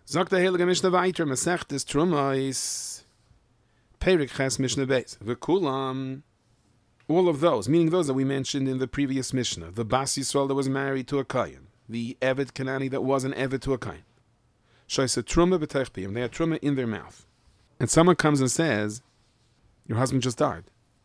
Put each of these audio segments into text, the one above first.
Sagt der Heilige Mishnah weiter, Masechtes Trumais, Perik Ches Mishnah Beis, V'kulam, all of those, meaning those that we mentioned in the previous Mishnah, the Bas Yisrael that was married to a Kayan, the Eved Kanani that was an Eved to a Kayan. Shaisa Truma B'teich Piyim, they had Truma in their mouth. And someone comes and says, your husband just died.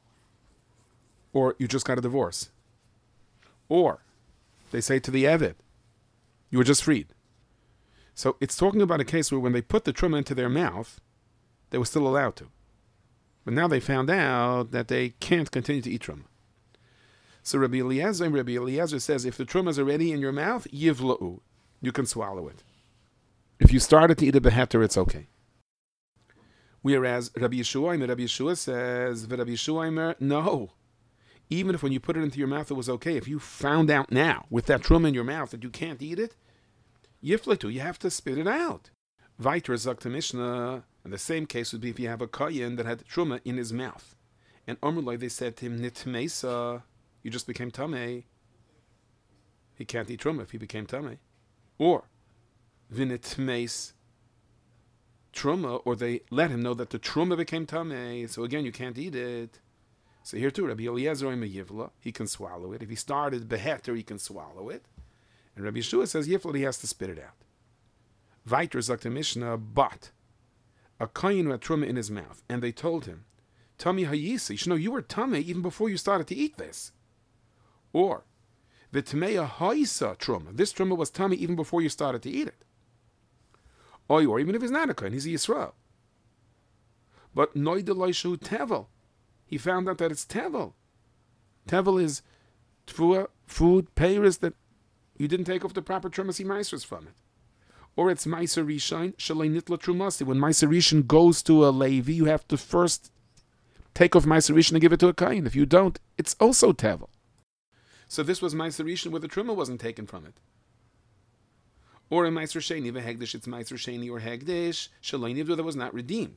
Or you just got a divorce. Or they say to the Eved, you were just freed. So it's talking about a case where when they put the truma into their mouth, they were still allowed to. But now they found out that they can't continue to eat truma. So Rabbi Eliezer says, if the truma is already in your mouth, yivla'u, you can swallow it. If you started to eat a beheter, it's okay. Whereas Rabbi Yeshua says, Rabbi Yeshua, no. Even if when you put it into your mouth it was okay, if you found out now with that truma in your mouth that you can't eat it, yifletu, you have to spit it out. Viter Zakta Mishnah, and the same case would be if you have a Kayan that had truma in his mouth. And Omrulai, they said to him, Nitmeisa, you just became Tameh. He can't eat truma if he became Tameh. Or, Vinitmeis truma, or they let him know that the truma became Tameh, so again, you can't eat it. So here too, Rabbi Eliezer Yivla, he can swallow it. If he started beheter, he can swallow it. And Rabbi Yeshua says, Yifla, he has to spit it out. Viter Zakta Mishnah, but a Kayin had truma in his mouth, and they told him, Tami Hayisi, you were Tameh even before you started to eat this. Or, V'tmeya Haisa truma, this truma was Tameh even before you started to eat it. Or even if he's not a Kayin, he's a Yisrael. But Noideloishu Tevel, he found out that it's Tevel. Tevel is tfua, food, peiris that you didn't take off the proper Trumasi Maisers from it. Or it's Maiser Rishain, Shalei Nitla Trumasi. When Maiser Rishon goes to a Levi, you have to first take off Maiser Rishon and give it to a Kain. If you don't, it's also Tevel. So this was Maiser Rishon where the Truma wasn't taken from it. Or in Maiser Sheni, V'Hegdish, it's Maiser Sheni or Hegdish, Shalei Nivdu that was not redeemed.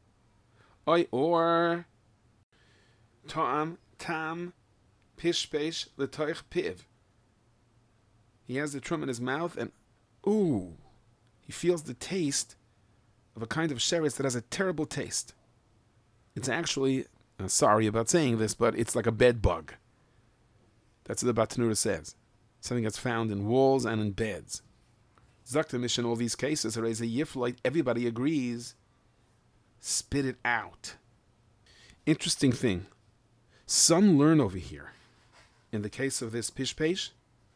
Or Tam, Pishpesh, L'toich Piv. He has the truma in his mouth and, he feels the taste of a kind of sheretz that has a terrible taste. It's actually, sorry about saying this, but it's like a bed bug. That's what the Batanura says. Something that's found in walls and in beds. Zakta Mishnah, all these cases, are as a yiflite, everybody agrees, spit it out. Interesting thing. Some learn over here, in the case of this pishpesh,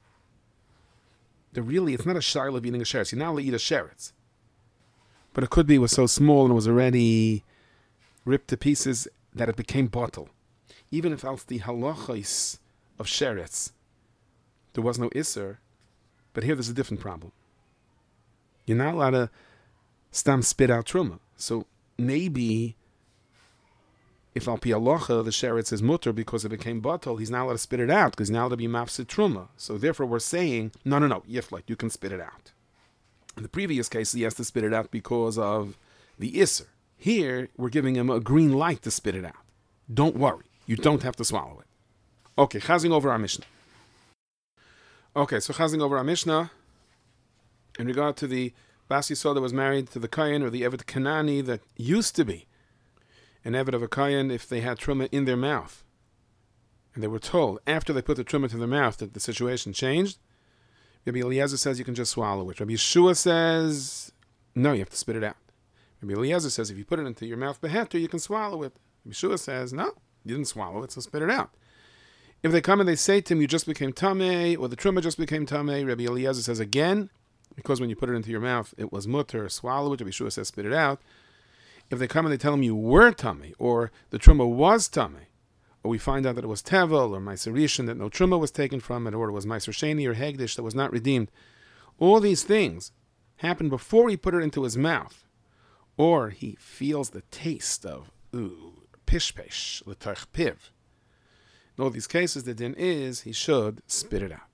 it's not a shaila of eating a sheretz. You're not allowed to eat a sheretz. But it could be it was so small and it was already ripped to pieces that it became bottle. Even if else the halachos of sheretz, there was no isser, but here there's a different problem. You're not allowed to stam spit out truma. So maybe if al pi halacha the sheretz is mutter because it became bottle, he's not allowed to spit it out because he's not allowed to be mafsid truma. So therefore we're saying, no, yiflite, you can spit it out. In the previous case, he has to spit it out because of the isser. Here, we're giving him a green light to spit it out. Don't worry, you don't have to swallow it. Okay, chazing over our Mishnah. Okay, so chazing over our Mishnah, in regard to the Bas Yisrael that was married to the Kayan or the Eved Kanani that used to be an Eved of a Kayan if they had truma in their mouth. And they were told, after they put the truma to their mouth, that the situation changed. Rabbi Eliezer says you can just swallow it. Rabbi Yeshua says, no, you have to spit it out. Rabbi Eliezer says if you put it into your mouth beheter, you can swallow it. Rabbi Yeshua says, no, you didn't swallow it, so spit it out. If they come and they say to him, you just became tameh, or the truma just became tameh, Rabbi Eliezer says again, because when you put it into your mouth, it was mutter, swallow it. Rabbi Yeshua says spit it out. If they come and they tell him you were tameh, or the truma was tameh, or we find out that it was tevel, or meiser rishon, that no truma was taken from it, or it was meiser sheni or hegdish that was not redeemed, all these things happened before he put it into his mouth, or he feels the taste of pishpesh, l'toich piv. In all these cases, the din is he should spit it out.